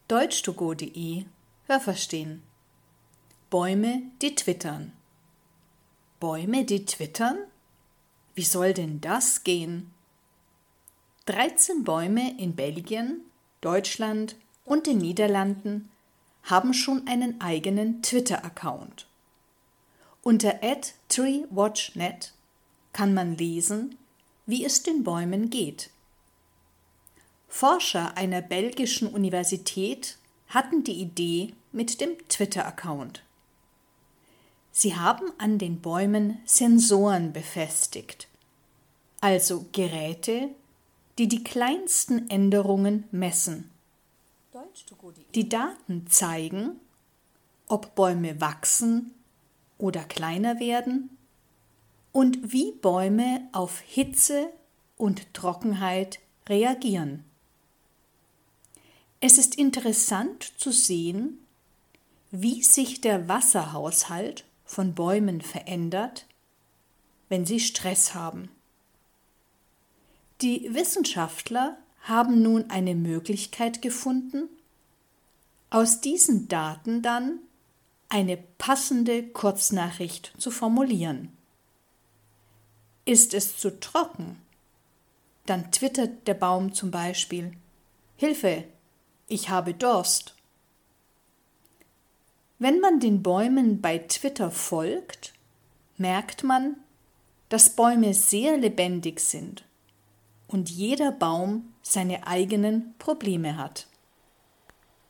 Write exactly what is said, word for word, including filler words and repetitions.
deutsch to go punkt de Hörverstehen. Bäume, die twittern. Bäume, die twittern? Wie soll denn das gehen? dreizehn Bäume in Belgien, Deutschland und den Niederlanden haben schon einen eigenen Twitter-Account. Unter at treewatchnet kann man lesen, wie es den Bäumen geht. Forscher einer belgischen Universität hatten die Idee mit dem Twitter-Account. Sie haben an den Bäumen Sensoren befestigt, also Geräte, die die kleinsten Änderungen messen. Die Daten zeigen, ob Bäume wachsen oder kleiner werden und wie Bäume auf Hitze und Trockenheit reagieren. Es ist interessant zu sehen, wie sich der Wasserhaushalt von Bäumen verändert, wenn sie Stress haben. Die Wissenschaftler haben nun eine Möglichkeit gefunden, aus diesen Daten dann eine passende Kurznachricht zu formulieren. Ist es zu trocken? Dann twittert der Baum zum Beispiel: Hilfe, ich habe Durst. Wenn man den Bäumen bei Twitter folgt, merkt man, dass Bäume sehr lebendig sind und jeder Baum seine eigenen Probleme hat.